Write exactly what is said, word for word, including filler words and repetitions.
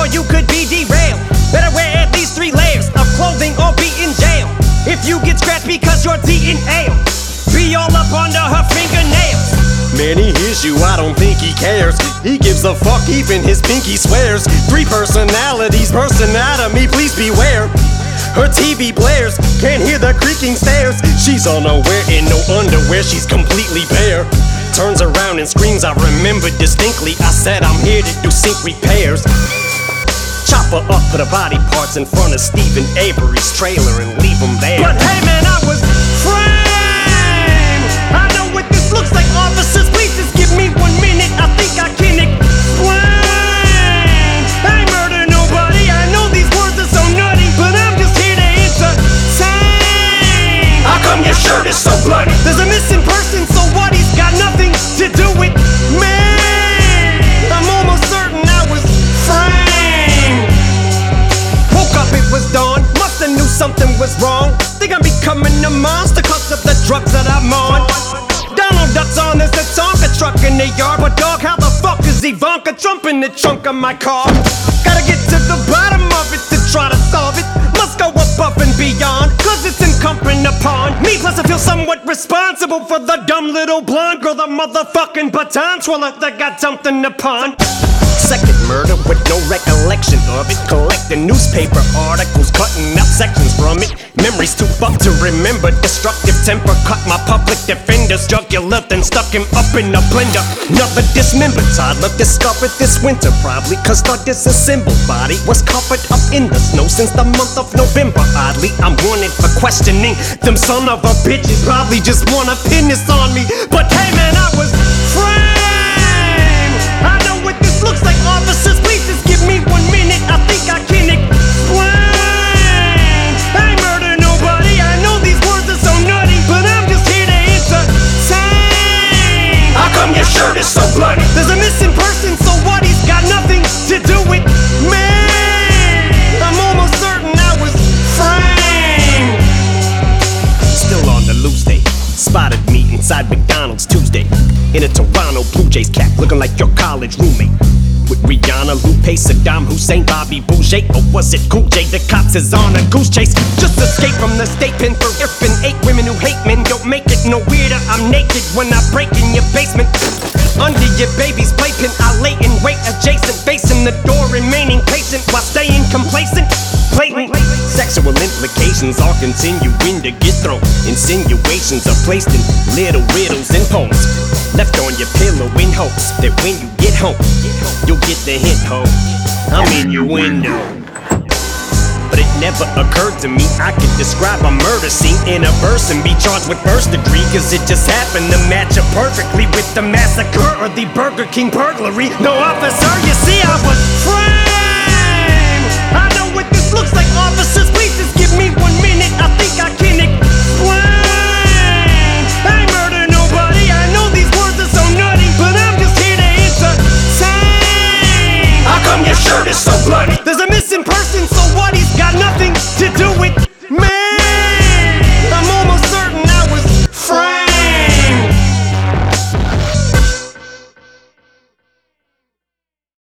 or you could be derailed. Better wear at least three layers of clothing or be in jail. If you get scratched because you're D N A, be all up under her fingernails. Man, he hears you, I don't think he cares. He gives a fuck, even his pinky swears. Three personalities, burst anatomy, please beware. Her T V blares, can't hear the creaking stairs. She's unaware in no underwear, she's completely bare. Turns around and screams, I remember distinctly. I said I'm here to do sink repairs. Chop her up, put her body parts in front of Stephen Avery's trailer and leave him there. But hey man, I was framed. I know what this looks like, officers, please just give me one minute. I think I can explain. I ain't murder nobody, I know these words are so nutty, but I'm just here to entertain. How come your shirt is so bloody? There's a missing person, so what? He's got nothing to do with me. I'm almost certain I was framed. Woke up, it was dawn, musta knew something was wrong. Think I'm becoming a monster cause of the drugs that I'm on. Donald Duck's on, there's a Tonka truck in the yard. But dog, how the fuck is Ivanka Trump in the trunk of my car? Gotta get to the bottom of it to try to solve it. Must go above and beyond, cause it's incumbent upon me. Plus I feel somewhat responsible for the dumb little blonde girl, the motherfucking baton twirler that got something upon. Second murder with no recollection of it. Collecting newspaper articles, cutting out sections from it. Memories too fucked to remember. Destructive temper cut my public defender's jugular, then stuck him up in a blender. Another dismembered toddler discovered this winter, probably cause the disassembled body was covered up in the snow since the month of November. Oddly, I'm wanted for questioning. Them son of a bitches probably just wanna pin this on me. But hey man, I was framed. I know what this looks like, officers, please just give me one minute. I think I can explain. I ain't murder nobody, I know these words are so nutty, but I'm just here to entertain. How come your shirt is so bloody? There's a missing person, so what? He's got nothing to do with me. I'm almost certain I was framed. Still on the loose day. Spotted me inside McDonald's Tuesday in a Toronto Blue Jays cap, looking like your college roommate. With Rihanna, Lupe, Saddam Hussein, Bobby Boucher, or was it Cool J? The cops is on a goose chase. Just escape from the state pen for ifing eight women who hate men. Don't make it no weirder, I'm naked when I break in your basement. Under your baby's playpen, I lay in wait adjacent, facing the door, remaining patient while staying complacent. Blatant sexual implications all continuing to get thrown. Insinuations are placed in little riddles and poems, left on your pillow in hopes that when you get home, you'll get the hint, ho. I'm in your window. But it never occurred to me I could describe a murder scene in a verse and be charged with first degree, cause it just happened to match up perfectly with the massacre or the Burger King burglary. No officer, you see I was framed.